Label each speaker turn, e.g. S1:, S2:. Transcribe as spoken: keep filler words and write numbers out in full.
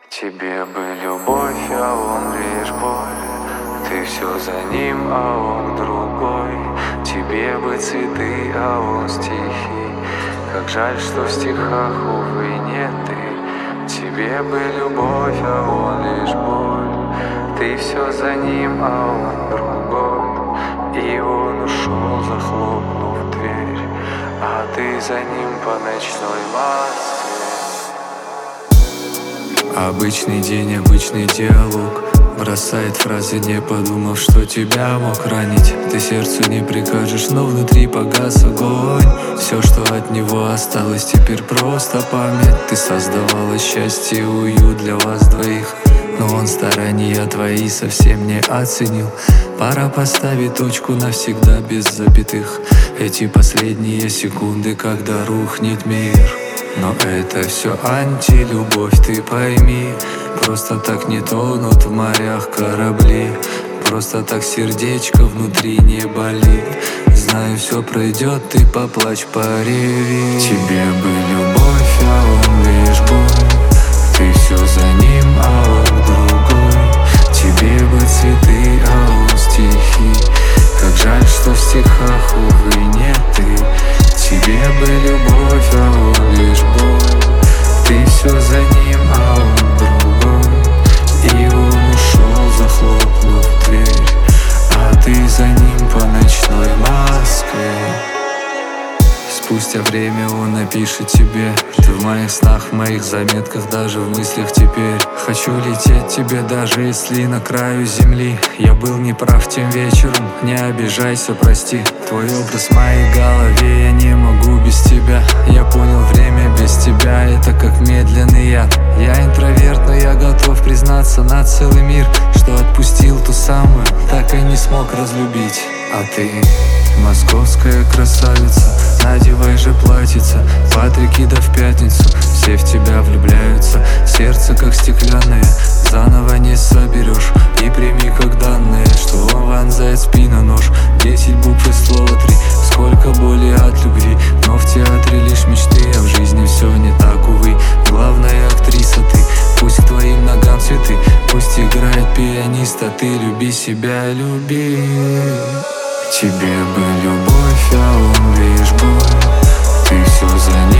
S1: Тебе бы любовь, а он лишь боль. Ты все за ним, а он другой. Тебе бы цветы, а он стихи. Как жаль, что в стихах, увы, нет ты. Тебе бы любовь, а он лишь боль. Ты все за ним, а он другой. И он ушел, захлопнув дверь, а ты за ним по ночной Москве.
S2: Обычный день, обычный диалог. Бросает фразы, не подумав, что тебя мог ранить. Ты сердцу не прикажешь, но внутри погас огонь. Все, что от него осталось, теперь просто память. Ты создавала счастье и уют для вас двоих, но он старания твои совсем не оценил. Пора поставить точку навсегда без запятых. Эти последние секунды, когда рухнет мир. Но это все антилюбовь, ты пойми. Просто так не тонут в морях корабли. Просто так сердечко внутри не болит. Знаю, все пройдет, ты поплачь, пореви. Тебе бы любовь, а он лишь боль. Ты все за ним, а он другой. Тебе бы цветы, а он стихи. Как жаль, что в стихах, увы, нет ты. Тебе бы любовь, а он лишь боль. Ты все за ним, а он другой. И он ушел, захлопнув дверь, а ты за ним по ночной Москве. Спустя время он напишет тебе: ты в моих снах, в моих заметках, даже в мыслях теперь. Хочу лететь тебе, даже если на краю земли. Я был неправ тем вечером, не обижайся, прости. Твой образ в моей голове, я не могу без тебя. Я понял, время без тебя — это как медленный яд. Я интроверт, но я готов признаться на целый мир, что отпустил ту самую, так и не смог разлюбить. А ты московская красавица, надевай же платьице, по три кида в пятницу. Все в тебя влюбляются, сердце как стеклянное, заново не соберешь. И прими как данное, что он вонзает в спину нож. Десять букв и слово три, сколько боли от любви. Но в театре лишь мечты, а в жизни все не так, увы. Главная актриса ты, пусть к твоим ногам цветы, пусть играет пианист, а ты люби себя, люби. Тебе бы любовь, а он лишь боль. Ты все за ним.